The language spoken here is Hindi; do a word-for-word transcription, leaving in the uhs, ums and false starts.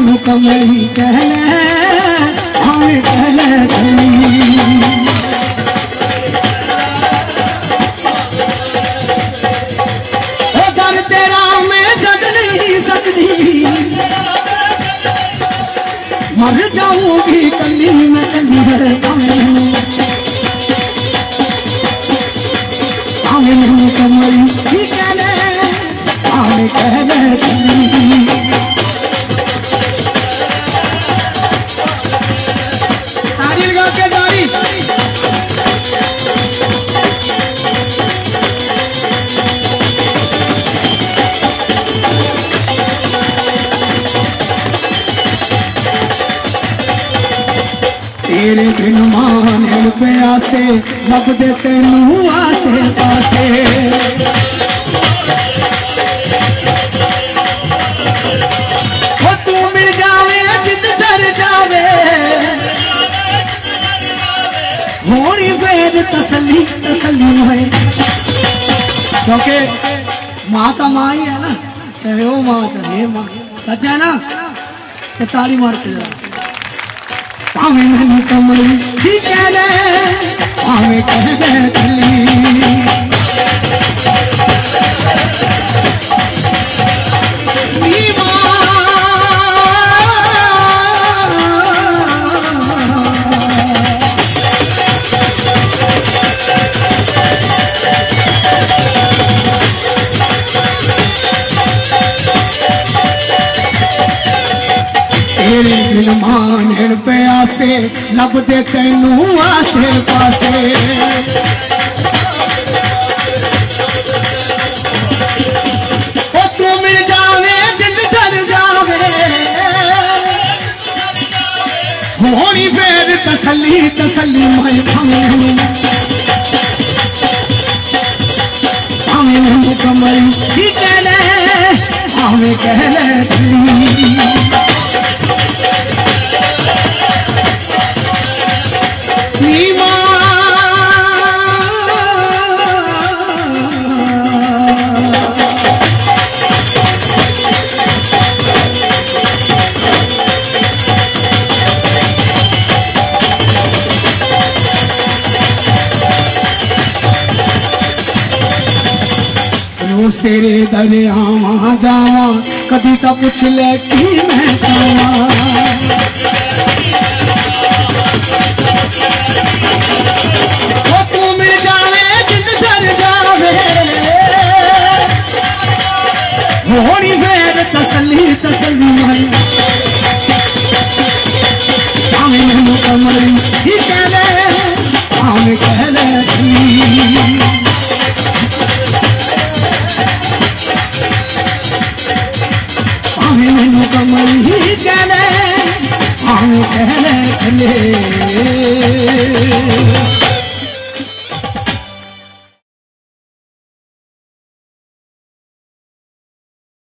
मैनू कमली कहना हमें कहना ओ दर तेरा मैं जग नहीं सकती मर जाऊंगी कली मैं कली मैनू कमली कहना हमें कहना तेरे बिन माने प्यासे लब दे तेनू आसे पासे हो तू मिल जावे जिद डर जावे होनी वेद तसली तसली है क्योंकि माँ तो माँ ही है ना चाहे वो माँ चाहे माँ सच है ना तो ताली मार के जाओ आवे मैनू कमली कहना आवे कहना कली तेरे बिन माने प्यासे लब दे तेनू आसे पासे ओ तू मिल जावे जिद डर जावे होनी फेर तसली तसली मैं हमें हमें कमली कहना हमें कहना रोज तेरे दरे आवा जावा कभी तो पूछ ले कि मैं खावा वो तू मिल जावे जिद डर जावे होनी फेर तसली तसली है हमें मैनू कमली कहना हमें कहना मैनू कमली कहना हमें कहना